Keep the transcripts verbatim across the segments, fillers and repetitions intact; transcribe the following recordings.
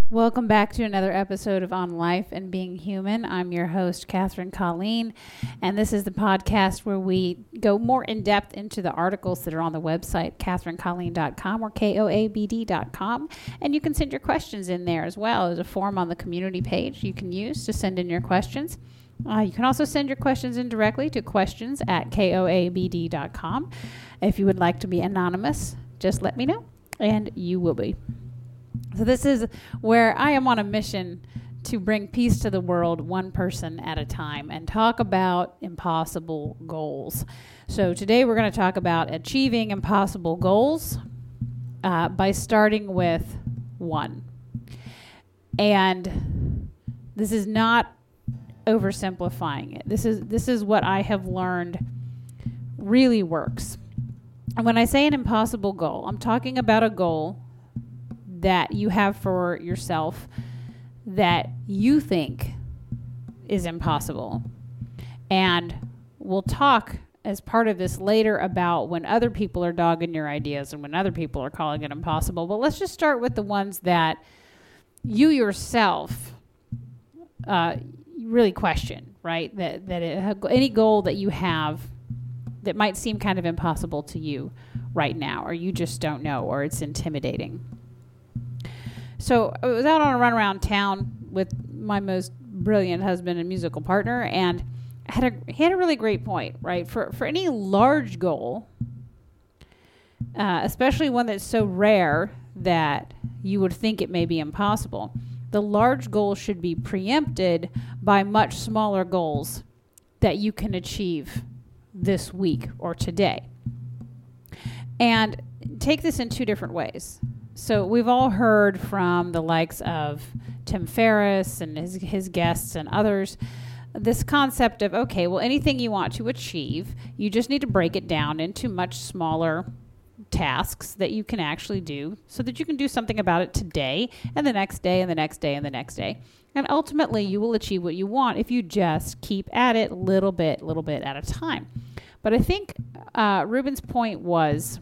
Welcome back to another episode of On Life and Being Human. I'm your host, Catherine Colleen, and this is the podcast where we go more in depth into the articles that are on the website, catherine colleen dot com or K O A B D dot com, and you can send your questions in there as well. There's a form on the community page you can use to send in your questions. Uh, you can also send your questions in directly to questions at K O A B D dot com. If you would like to be anonymous, just let me know, and you will be. So this is where I am on a mission to bring peace to the world one person at a time and talk about impossible goals. So today we're going to talk about achieving impossible goals uh, by starting with one. And this is not oversimplifying it. This is this is what I have learned really works. And when I say an impossible goal, I'm talking about a goal that you have for yourself that you think is impossible. And we'll talk as part of this later about when other people are dogging your ideas and when other people are calling it impossible. But let's just start with the ones that you yourself uh, really question, right? That, that it, any goal that you have that might seem kind of impossible to you right now, or you just don't know, or it's intimidating. So I was out on a run around town with my most brilliant husband and musical partner, and had a, he had a really great point, right? For for any large goal, uh, especially one that's so rare that you would think it may be impossible, the large goal should be preempted by much smaller goals that you can achieve this week or today. And take this in two different ways. So we've all heard from the likes of Tim Ferriss and his, his guests and others, this concept of, okay, well, anything you want to achieve, you just need to break it down into much smaller tasks that you can actually do so that you can do something about it today and the next day and the next day and the next day. And ultimately, you will achieve what you want if you just keep at it little bit, little bit at a time. But I think uh, Ruben's point was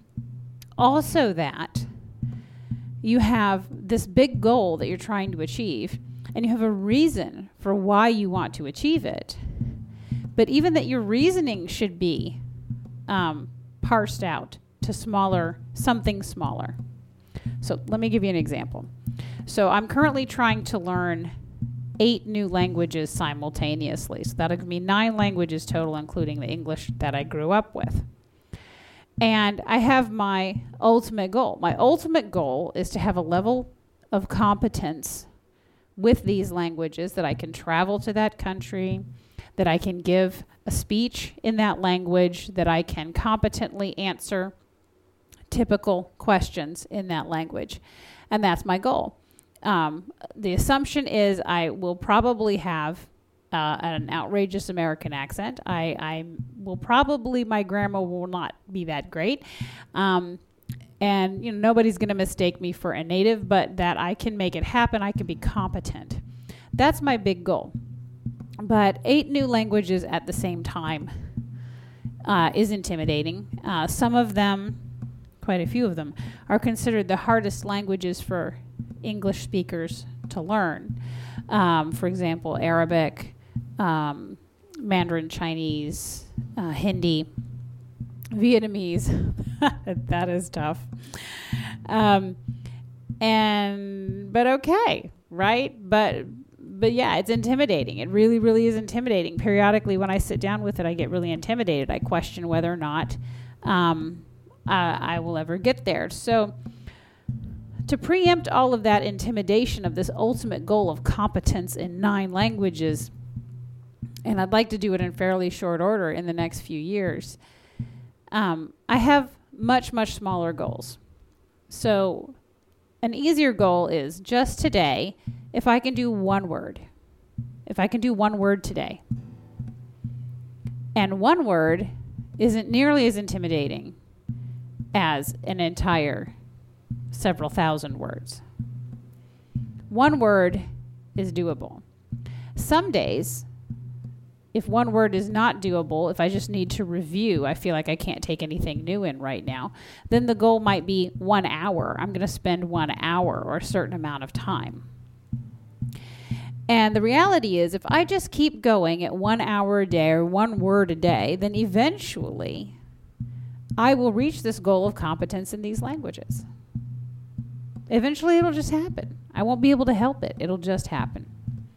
also that you have this big goal that you're trying to achieve, and you have a reason for why you want to achieve it. But even that your reasoning should be um, parsed out to smaller, something smaller. So let me give you an example. So I'm currently trying to learn eight new languages simultaneously. So that'll give me nine languages total, including the English that I grew up with. And I have my ultimate goal. My ultimate goal is to have a level of competence with these languages that I can travel to that country, that I can give a speech in that language, that I can competently answer typical questions in that language. And that's my goal. Um, the assumption is I will probably have Uh, an outrageous American accent. I, I will probably, my grammar will not be that great. Um, and, you know, nobody's going to mistake me for a native, but that I can make it happen. I can be competent. That's my big goal. But eight new languages at the same time uh, is intimidating. Uh, some of them, quite a few of them, are considered the hardest languages for English speakers to learn. Um, for example, Arabic, Um, Mandarin Chinese, uh, Hindi, Vietnamese. That is tough. Um, and, but okay, right? But, but yeah, it's intimidating. It really, really is intimidating. Periodically when I sit down with it, I get really intimidated. I question whether or not um, uh, I will ever get there. So to preempt all of that intimidation of this ultimate goal of competence in nine languages, and I'd like to do it in fairly short order in the next few years, um, I have much, much smaller goals. So an easier goal is just today, if I can do one word, if I can do one word today. And one word isn't nearly as intimidating as an entire several thousand words. One word is doable. Some days if one word is not doable, if I just need to review, I feel like I can't take anything new in right now, then the goal might be one hour. I'm going to spend one hour or a certain amount of time. And the reality is, if I just keep going at one hour a day or one word a day, then eventually I will reach this goal of competence in these languages. Eventually it'll just happen. I won't be able to help it. It'll just happen.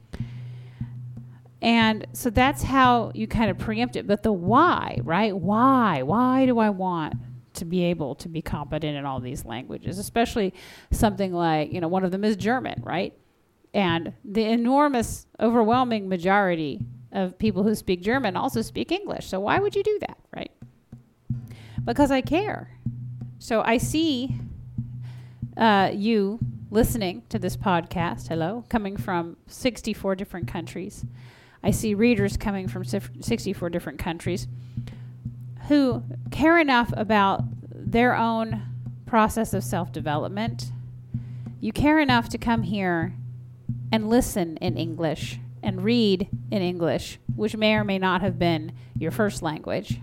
And so that's how you kind of preempt it. But the why, right? Why? Why do I want to be able to be competent in all these languages? Especially something like, you know, one of them is German, right? And the enormous, overwhelming majority of people who speak German also speak English. So why would you do that, right? Because I care. So I see uh, you listening to this podcast, hello, coming from sixty-four different countries. I see readers coming from sixty-four different countries who care enough about their own process of self-development. You care enough to come here and listen in English and read in English, which may or may not have been your first language.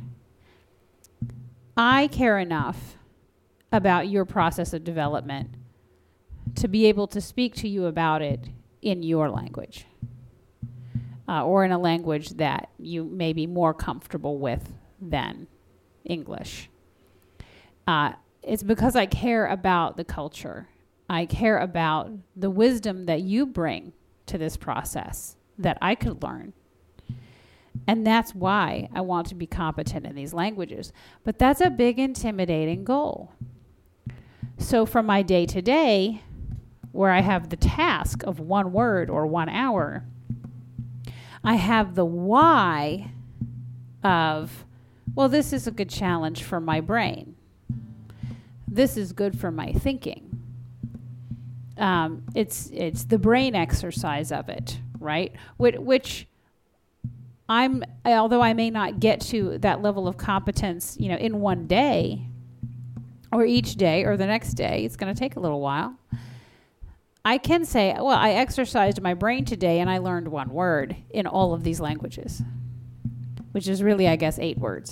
I care enough about your process of development to be able to speak to you about it in your language. Uh, or in a language that you may be more comfortable with than English. Uh, it's because I care about the culture. I care about the wisdom that you bring to this process that I could learn. And that's why I want to be competent in these languages. But that's a big, intimidating goal. So for my day-to-day, where I have the task of one word or one hour, I have the why of, well, this is a good challenge for my brain. This is good for my thinking. Um, it's it's the brain exercise of it, right? Which, which I'm, although I may not get to that level of competence, you know, in one day, or each day, or the next day, it's going to take a little while. I can say, well, I exercised my brain today and I learned one word in all of these languages, which is really, I guess, eight words.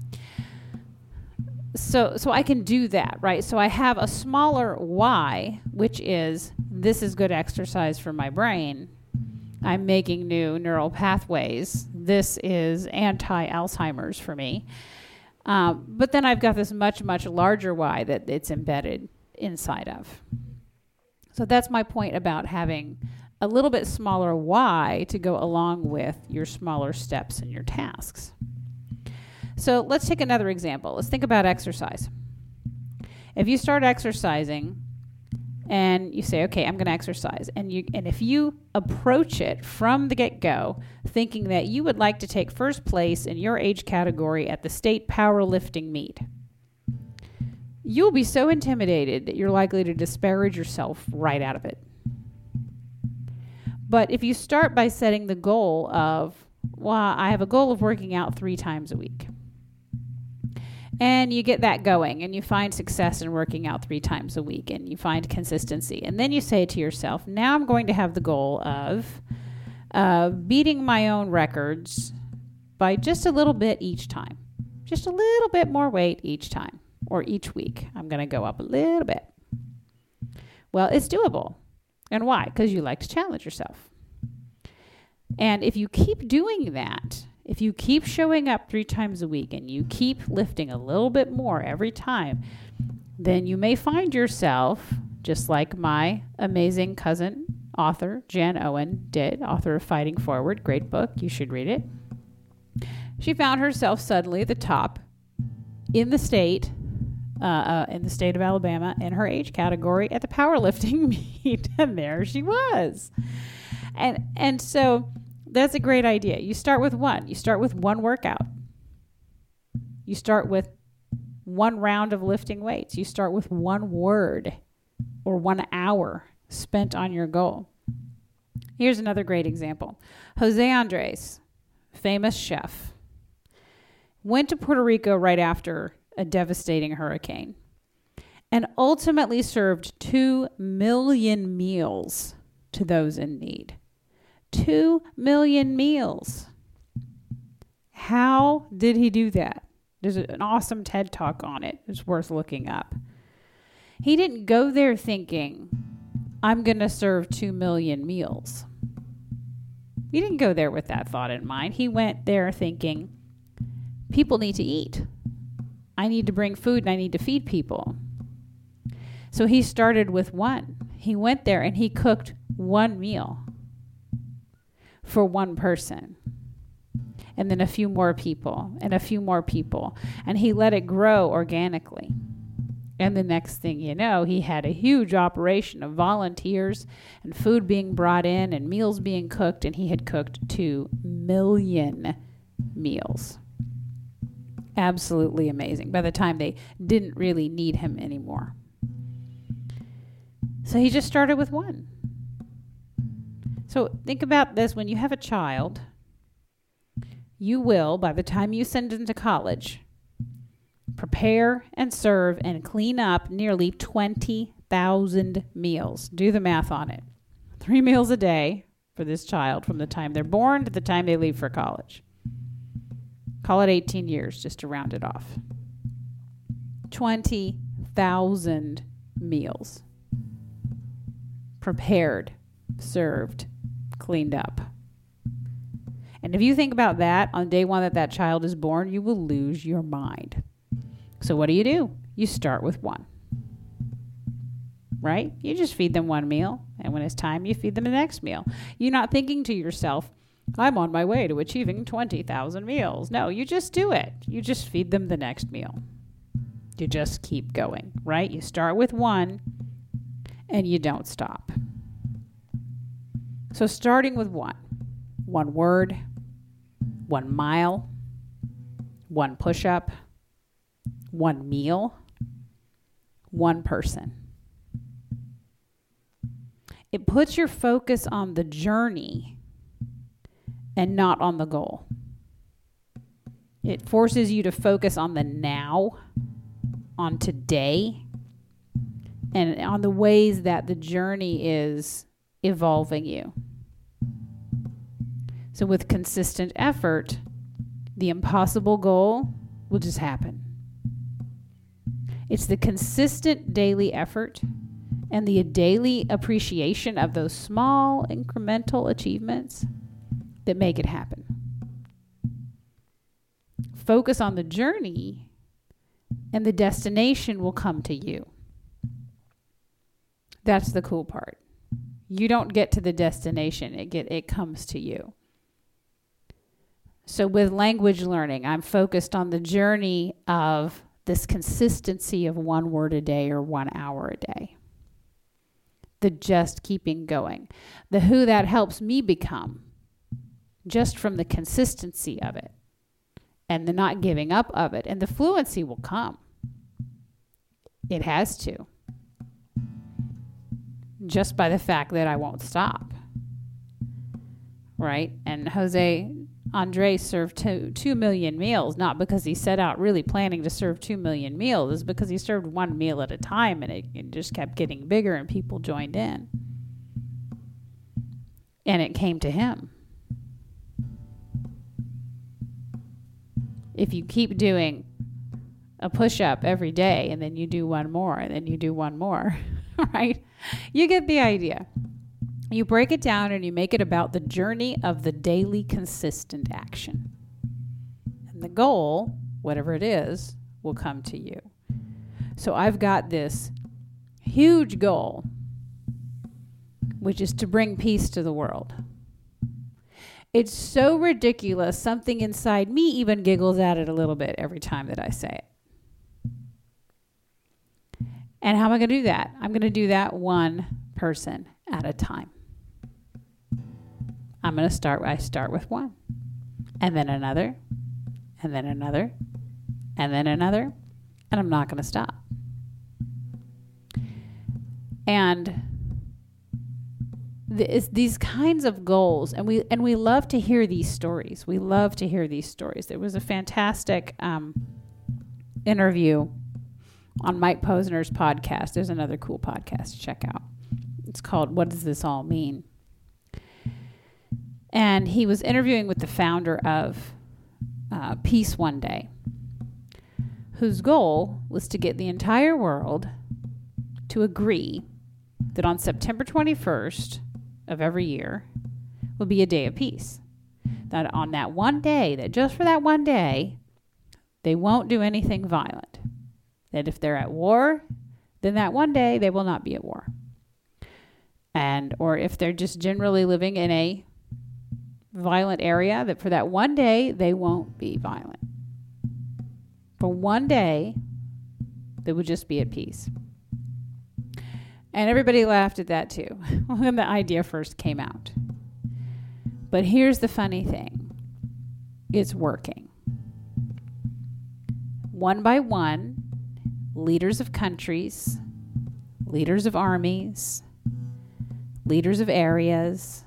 So so I can do that, right? So I have a smaller why, which is this is good exercise for my brain. I'm making new neural pathways. This is anti-Alzheimer's for me. Um, but then I've got this much, much larger why that it's embedded inside of. So that's my point about having a little bit smaller why to go along with your smaller steps and your tasks. So let's take another example. Let's think about exercise. If you start exercising and you say, okay, I'm going to exercise, and you and if you approach it from the get-go thinking that you would like to take first place in your age category at the state powerlifting meet, you'll be so intimidated that you're likely to disparage yourself right out of it. But if you start by setting the goal of, well, I have a goal of working out three times a week, and you get that going, and you find success in working out three times a week, and you find consistency, and then you say to yourself, now I'm going to have the goal of uh, beating my own records by just a little bit each time, just a little bit more weight each time. Or each week, I'm going to go up a little bit. Well, it's doable. And why? Because you like to challenge yourself. And if you keep doing that, if you keep showing up three times a week and you keep lifting a little bit more every time, then you may find yourself, just like my amazing cousin, author, Jan Owen did, author of Fighting Forward, great book, you should read it. She found herself suddenly at the top in the state Uh, uh, in the state of Alabama in her age category at the powerlifting meet, and there she was. And and so that's a great idea. You start with one. You start with one workout. You start with one round of lifting weights. You start with one word or one hour spent on your goal. Here's another great example. Jose Andres, famous chef, went to Puerto Rico right after a devastating hurricane, and ultimately served two million meals to those in need. Two million meals. How did he do that? There's an awesome TED Talk on it. It's worth looking up. He didn't go there thinking, I'm going to serve two million meals. He didn't go there with that thought in mind. He went there thinking, people need to eat. I need to bring food and I need to feed people. So he started with one. He went there and he cooked one meal for one person. And then a few more people and a few more people. And he let it grow organically. And the next thing you know, he had a huge operation of volunteers and food being brought in and meals being cooked. And he had cooked two million meals. Absolutely amazing. By the time they didn't really need him anymore. So he just started with one. So think about this. When you have a child, you will, by the time you send them to college, prepare and serve and clean up nearly twenty thousand meals. Do the math on it. Three meals a day for this child from the time they're born to the time they leave for college. Call it eighteen years just to round it off. twenty thousand meals. Prepared, served, cleaned up. And if you think about that on day one that that child is born, you will lose your mind. So what do you do? You start with one. Right? You just feed them one meal. And when it's time, you feed them the next meal. You're not thinking to yourself, I'm on my way to achieving twenty thousand meals. No, you just do it. You just feed them the next meal. You just keep going, right? You start with one and you don't stop. So starting with one, one word, one mile, one push-up, one meal, one person. It puts your focus on the journey and not on the goal. It forces you to focus on the now, on today, and on the ways that the journey is evolving you. So with consistent effort, the impossible goal will just happen. It's the consistent daily effort and the daily appreciation of those small incremental achievements that make it happen. Focus on the journey and the destination will come to you. That's the cool part. You don't get to the destination. It get it comes to you. So with language learning, I'm focused on the journey of this consistency of one word a day or one hour a day. The just keeping going. The who that helps me become just from the consistency of it and the not giving up of it. And the fluency will come. It has to. Just by the fact that I won't stop. Right? And Jose Andres served two, two million meals, not because he set out really planning to serve two million meals. It's because he served one meal at a time and it, it just kept getting bigger and people joined in. And it came to him. If you keep doing a push-up every day and then you do one more and then you do one more, right? You get the idea. You break it down and you make it about the journey of the daily consistent action. And the goal, whatever it is, will come to you. So I've got this huge goal, which is to bring peace to the world. It's so ridiculous, something inside me even giggles at it a little bit every time that I say it. And how am I going to do that? I'm going to do that one person at a time. I'm going to start, I start with one, and then another, and then another, and then another, and I'm not going to stop. And th- these kinds of goals, and we and we love to hear these stories. We love to hear these stories. There was a fantastic um, interview on Mike Posner's podcast. There's another cool podcast to check out. It's called What Does This All Mean? And he was interviewing with the founder of uh, Peace One Day, whose goal was to get the entire world to agree that on September twenty-first of every year will be a day of peace. That on that one day, that just for that one day, they won't do anything violent. That if they're at war, then that one day they will not be at war. And or if they're just generally living in a violent area, that for that one day they won't be violent. For one day, they would just be at peace. And everybody laughed at that too when the idea first came out. But here's the funny thing. It's working. One by one, leaders of countries, leaders of armies, leaders of areas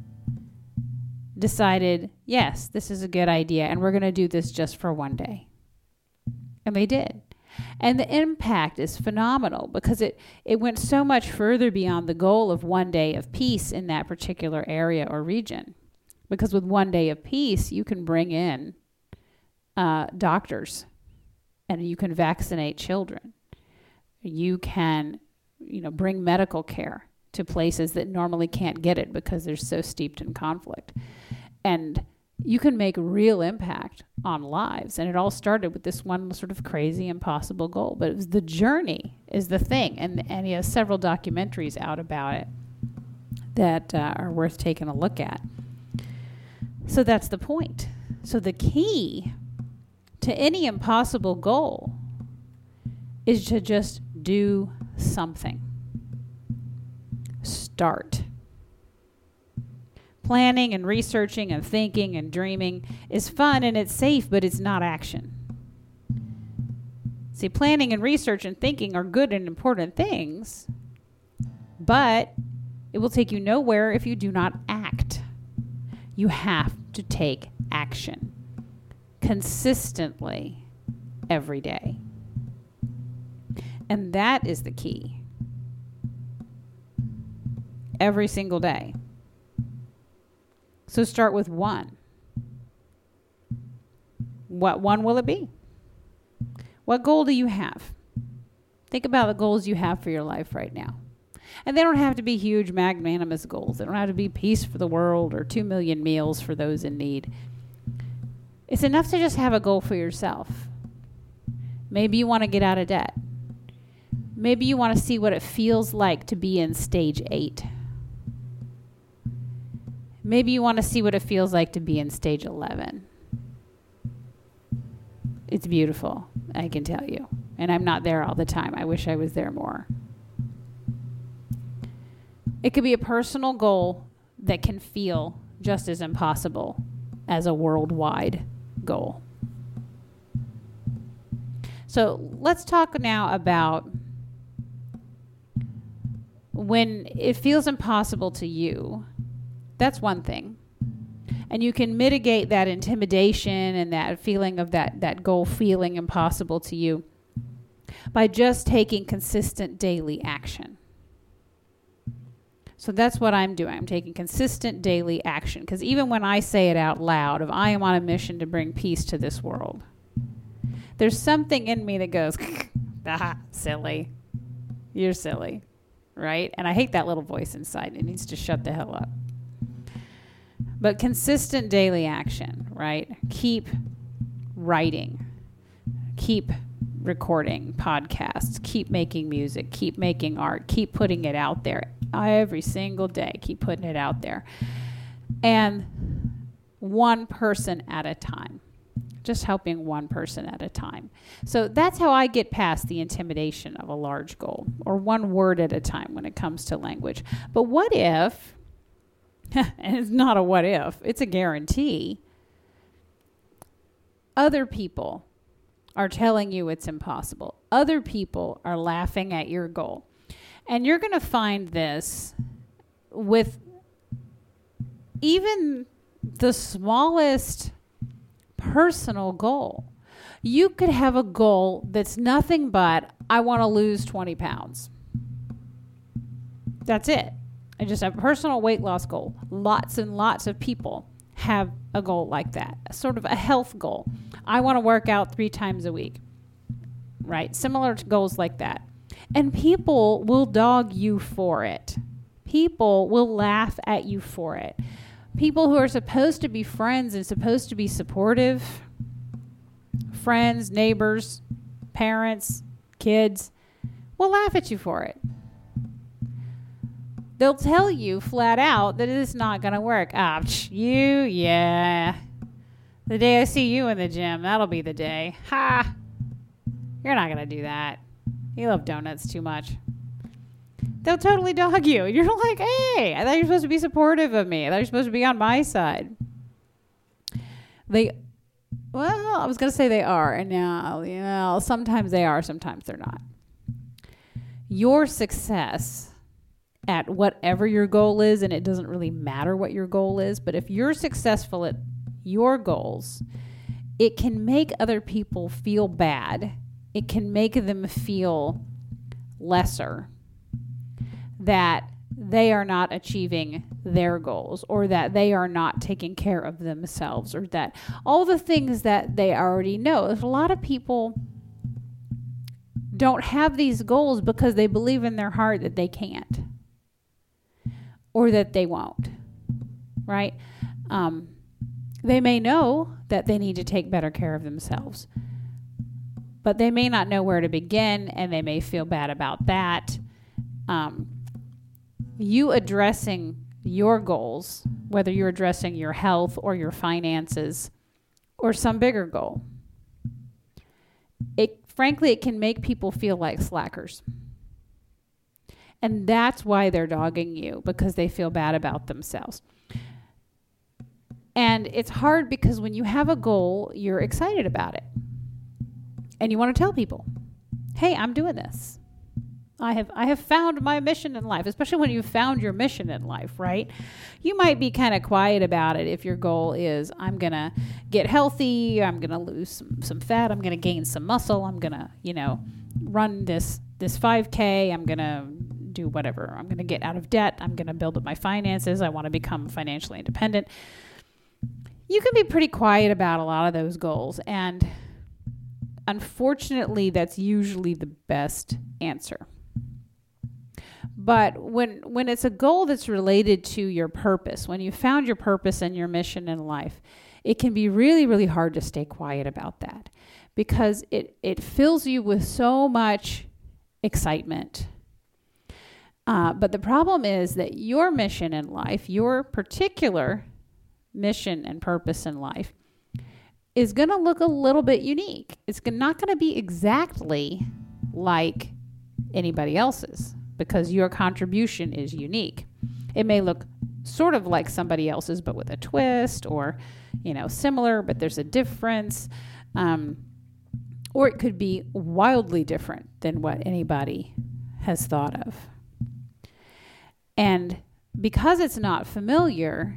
decided, yes, this is a good idea, and we're going to do this just for one day. And they did. And the impact is phenomenal because it, it went so much further beyond the goal of one day of peace in that particular area or region. Because with one day of peace, you can bring in uh, doctors and you can vaccinate children. You can, you know, bring medical care to places that normally can't get it because they're so steeped in conflict. And you can make real impact on lives. And it all started with this one sort of crazy, impossible goal. But it was the journey is the thing. And, and he has several documentaries out about it that uh, are worth taking a look at. So that's the point. So the key to any impossible goal is to just do something. Start. Planning and researching and thinking and dreaming is fun and it's safe, but it's not action. See, planning and research and thinking are good and important things, but it will take you nowhere if you do not act. You have to take action consistently every day. And that is the key. Every single day. So start with one. What one will it be? What goal do you have? Think about the goals you have for your life right now. And they don't have to be huge, magnanimous goals. They don't have to be peace for the world or two million meals for those in need. It's enough to just have a goal for yourself. Maybe you want to get out of debt. Maybe you want to see what it feels like to be in stage eight. Maybe you want to see what it feels like to be in stage eleven. It's beautiful, I can tell you. And I'm not there all the time. I wish I was there more. It could be a personal goal that can feel just as impossible as a worldwide goal. So let's talk now about when it feels impossible to you. That's one thing. And you can mitigate that intimidation and that feeling of that, that goal feeling impossible to you by just taking consistent daily action. So that's what I'm doing. I'm taking consistent daily action. Because even when I say it out loud, of I am on a mission to bring peace to this world, there's something in me that goes, ah, silly. You're silly. Right? And I hate that little voice inside. It needs to shut the hell up. But consistent daily action, right? Keep writing. Keep recording podcasts. Keep making music. Keep making art. Keep putting it out there every single day. Keep putting it out there. And one person at a time. Just helping one person at a time. So that's how I get past the intimidation of a large goal, or one word at a time when it comes to language. But what if, and it's not a what if, it's a guarantee, other people are telling you it's impossible. Other people are laughing at your goal. And you're going to find this with even the smallest personal goal. You could have a goal that's nothing but, I want to lose twenty pounds. That's it. I just have a personal weight loss goal. Lots and lots of people have a goal like that, sort of a health goal. I want to work out three times a week, right? Similar to goals like that. And people will dog you for it. People will laugh at you for it. People who are supposed to be friends and supposed to be supportive, friends, neighbors, parents, kids, will laugh at you for it. They'll tell you flat out that it's not going to work. Ah, psh, you, yeah. The day I see you in the gym, that'll be the day. Ha! You're not going to do that. You love donuts too much. They'll totally dog you. You're like, hey, I thought you were supposed to be supportive of me. I thought you were supposed to be on my side. They, well, I was going to say they are. And now, you know, sometimes they are, sometimes they're not. Your success at whatever your goal is, and it doesn't really matter what your goal is, but if you're successful at your goals, it can make other people feel bad. It can make them feel lesser, that they are not achieving their goals, or that they are not taking care of themselves, or that all the things that they already know. There's a lot of people don't have these goals because they believe in their heart that they can't, or that they won't, right? Um, they may know that they need to take better care of themselves, but they may not know where to begin, and they may feel bad about that. Um, you addressing your goals, whether you're addressing your health or your finances or some bigger goal, it frankly, it can make people feel like slackers. And that's why they're dogging you, because they feel bad about themselves. And it's hard because when you have a goal, you're excited about it. And you want to tell people, hey, I'm doing this. I have I have found my mission in life, especially when you've found your mission in life, right? You might be kind of quiet about it if your goal is, I'm going to get healthy, I'm going to lose some, some fat, I'm going to gain some muscle, I'm going to, you know, run this this five K, I'm going to do whatever. I'm going to get out of debt, I'm going to build up my finances, I want to become financially independent. You can be pretty quiet about a lot of those goals, and unfortunately, that's usually the best answer. But when when it's a goal that's related to your purpose, when you found your purpose and your mission in life, it can be really, really hard to stay quiet about that, because it, it fills you with so much excitement. Uh, but the problem is that your mission in life, your particular mission and purpose in life, is going to look a little bit unique. It's not going to be exactly like anybody else's, because your contribution is unique. It may look sort of like somebody else's, but with a twist, or, you know, similar, but there's a difference. Um, or it could be wildly different than what anybody has thought of. And because it's not familiar,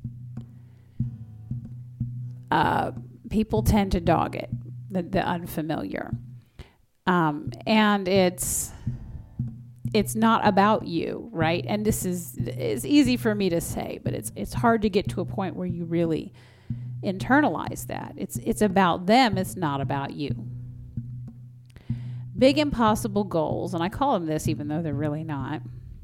uh, people tend to dog it, the, the unfamiliar. Um, and it's it's not about you, right? And this is it's easy for me to say, but it's it's hard to get to a point where you really internalize that. It's it's about them, it's not about you. Big impossible goals, and I call them this even though they're really not.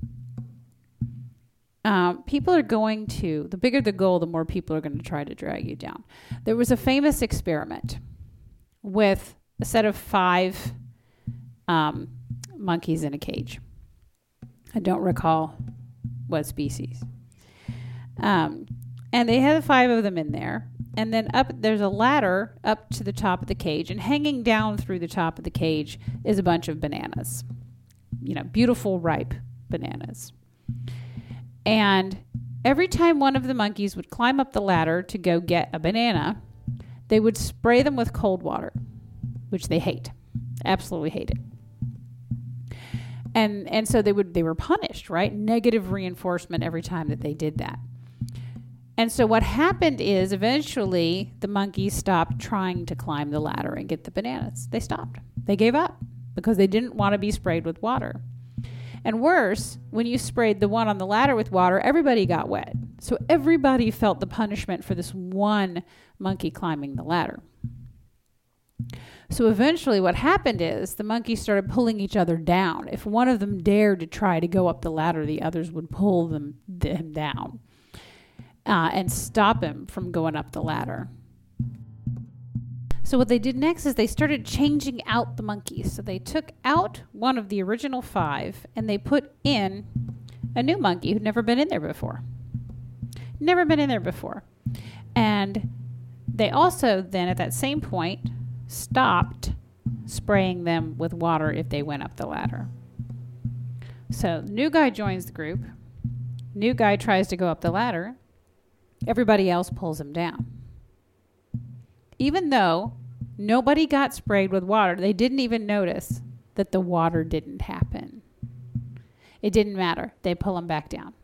Um, people are going to, the bigger the goal, the more people are going to try to drag you down. There was a famous experiment with a set of five um, monkeys in a cage. I don't recall what species. Um, and they had five of them in there. And then up, there's a ladder up to the top of the cage, and hanging down through the top of the cage is a bunch of bananas. You know, beautiful, ripe bananas. And every time one of the monkeys would climb up the ladder to go get a banana, they would spray them with cold water, which they hate, absolutely hate it. And and so they would they were punished, right? Negative reinforcement every time that they did that. And so what happened is eventually the monkeys stopped trying to climb the ladder and get the bananas. They stopped. They gave up because they didn't want to be sprayed with water. And worse, when you sprayed the one on the ladder with water, everybody got wet. So everybody felt the punishment for this one monkey climbing the ladder. So eventually what happened is the monkeys started pulling each other down. If one of them dared to try to go up the ladder, the others would pull them, them down uh, and stop him from going up the ladder. So what they did next is they started changing out the monkeys. So they took out one of the original five and they put in a new monkey who'd never been in there before. Never been in there before. And they also then at that same point stopped spraying them with water if they went up the ladder. So new guy joins the group. New guy tries to go up the ladder. Everybody else pulls him down. Even though nobody got sprayed with water, they didn't even notice that the water didn't happen. It didn't matter. They pull him back down.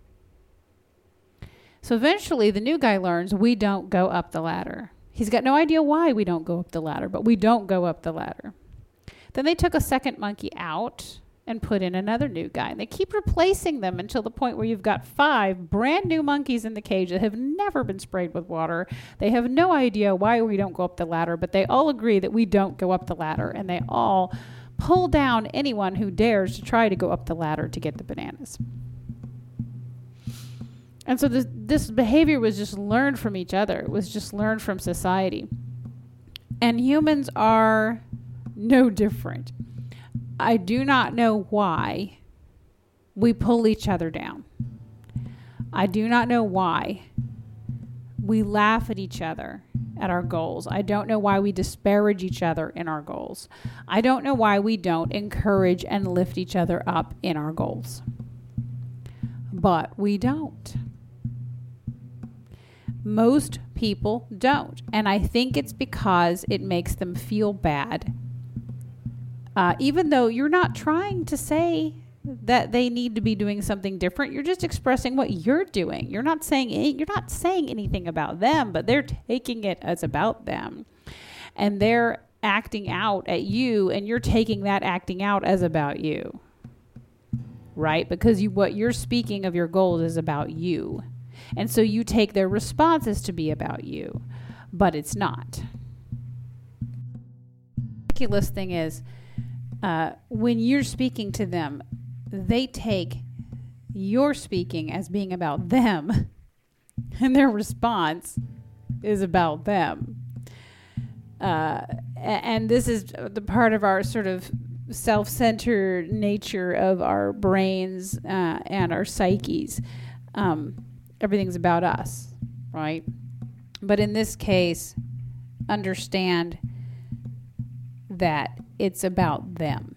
So eventually the new guy learns we don't go up the ladder. He's got no idea why we don't go up the ladder, but we don't go up the ladder. Then they took a second monkey out and put in another new guy. And they keep replacing them until the point where you've got five brand new monkeys in the cage that have never been sprayed with water. They have no idea why we don't go up the ladder, but they all agree that we don't go up the ladder. And they all pull down anyone who dares to try to go up the ladder to get the bananas. And so this, this behavior was just learned from each other. It was just learned from society. And humans are no different. I do not know why we pull each other down. I do not know why we laugh at each other at our goals. I don't know why we disparage each other in our goals. I don't know why we don't encourage and lift each other up in our goals. But we don't. Most people don't. And I think it's because it makes them feel bad. Uh, even though you're not trying to say that they need to be doing something different, you're just expressing what you're doing. You're not saying you're not saying anything about them, but they're taking it as about them, and they're acting out at you, and you're taking that acting out as about you, right? Because you what you're speaking of your goals is about you, and so you take their responses to be about you, but it's not. The ridiculous thing is. Uh, when you're speaking to them, they take your speaking as being about them, and their response is about them. Uh, and this is the part of our sort of self-centered nature of our brains uh, and our psyches. Um, everything's about us, right? But in this case, understand that it's about them.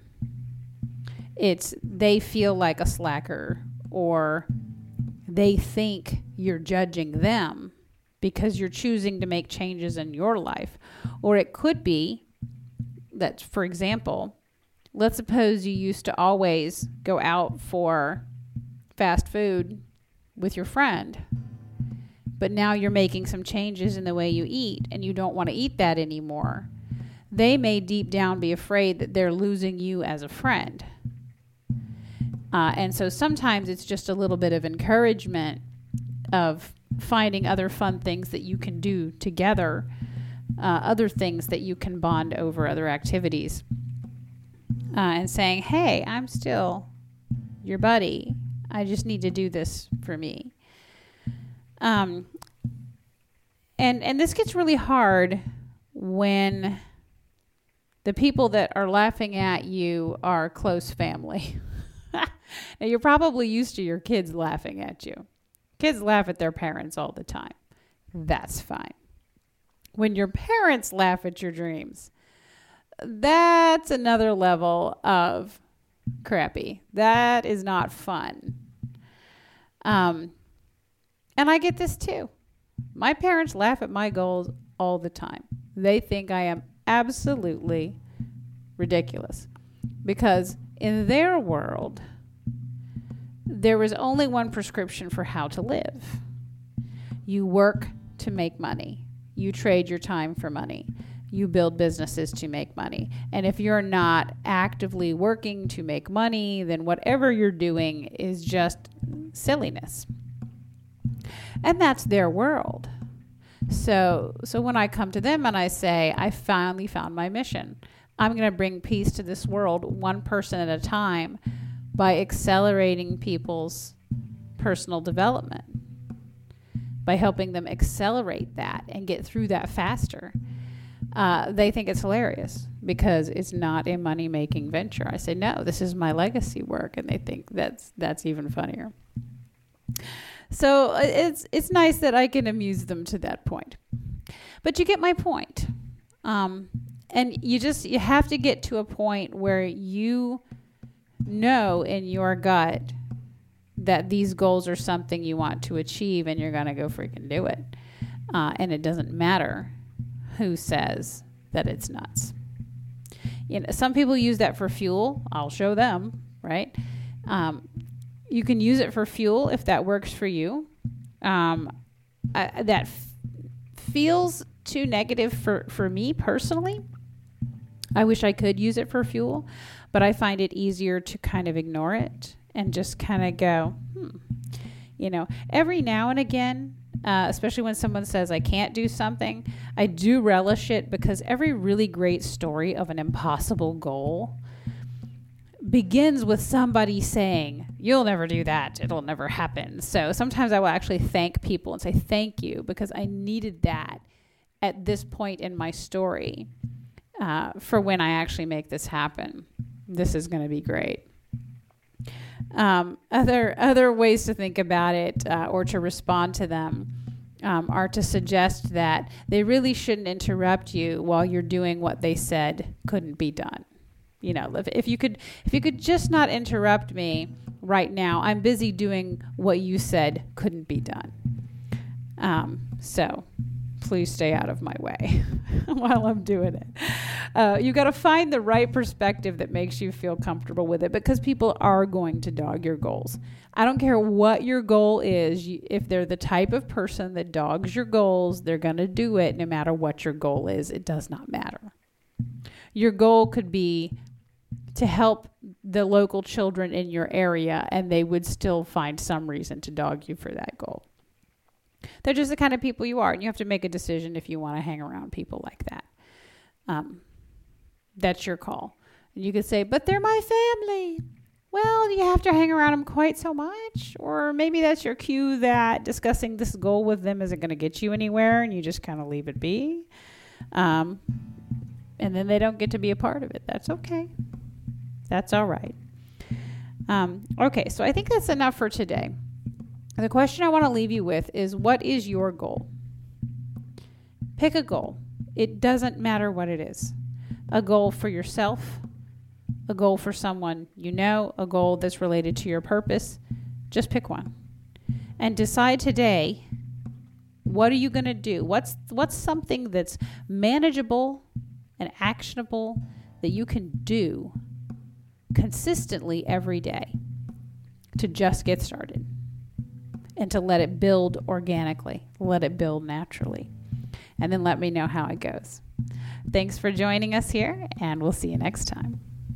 It's they feel like a slacker, or they think you're judging them because you're choosing to make changes in your life. Or it could be that, for example, let's suppose you used to always go out for fast food with your friend, but now you're making some changes in the way you eat and you don't want to eat that anymore. They may deep down be afraid that they're losing you as a friend. Uh, and so sometimes it's just a little bit of encouragement of finding other fun things that you can do together, uh, other things that you can bond over, other activities, uh, and saying, hey, I'm still your buddy. I just need to do this for me. Um, and, and this gets really hard when the people that are laughing at you are close family. Now, you're probably used to your kids laughing at you. Kids laugh at their parents all the time. That's fine. When your parents laugh at your dreams, that's another level of crappy. That is not fun. Um, and I get this too. My parents laugh at my goals all the time. They think I am absolutely ridiculous because in their world, there was only one prescription for how to live. You work to make money. You trade your time for money. you build businesses to make money. And if you're not actively working to make money, then whatever you're doing is just silliness. And that's their world. So, so when I come to them and I say, I finally found my mission. I'm going to bring peace to this world one person at a time by accelerating people's personal development, by helping them accelerate that and get through that faster. Uh, they think it's hilarious because it's not a money-making venture. I say, no, this is my legacy work, and they think that's that's even funnier. So it's it's nice that I can amuse them to that point. But you get my point. Um, and you just you have to get to a point where you know in your gut that these goals are something you want to achieve, and you're going to go freaking do it. Uh, and it doesn't matter who says that it's nuts. You know, some people use that for fuel. I'll show them, right? Um, you can use it for fuel if that works for you. Um, I, that f- feels too negative for, for me personally. I wish I could use it for fuel, but I find it easier to kind of ignore it and just kind of go, hmm. You know, every now and again, uh, especially when someone says I can't do something, I do relish it because every really great story of an impossible goal begins with somebody saying, you'll never do that. It'll never happen. So sometimes I will actually thank people and say thank you because I needed that at this point in my story uh, for when I actually make this happen. This is going to be great. Um, other other ways to think about it uh, or to respond to them um, are to suggest that they really shouldn't interrupt you while you're doing what they said couldn't be done. You know, if, if you could if you could just not interrupt me right now, I'm busy doing what you said couldn't be done. Um, so please stay out of my way while I'm doing it. Uh, you got to find the right perspective that makes you feel comfortable with it because people are going to dog your goals. I don't care what your goal is. You, if they're the type of person that dogs your goals, they're going to do it no matter what your goal is. It does not matter. Your goal could be to help the local children in your area, and they would still find some reason to dog you for that goal. They're just the kind of people you are, and you have to make a decision if you want to hang around people like that. Um, that's your call. And you could say, but they're my family. Well, you have to hang around them quite so much, or maybe that's your cue that discussing this goal with them isn't going to get you anywhere, and you just kind of leave it be. Um, and then they don't get to be a part of it. That's okay. That's all right. Um, okay, so I think that's enough for today. The question I want to leave you with is, what is your goal? Pick a goal. It doesn't matter what it is. A goal for yourself, a goal for someone you know, a goal that's related to your purpose. Just pick one. And decide today, what are you going to do? What's what's something that's manageable and actionable that you can do consistently every day to just get started and to let it build organically, let it build naturally, and then let me know how it goes. Thanks for joining us here, and we'll see you next time.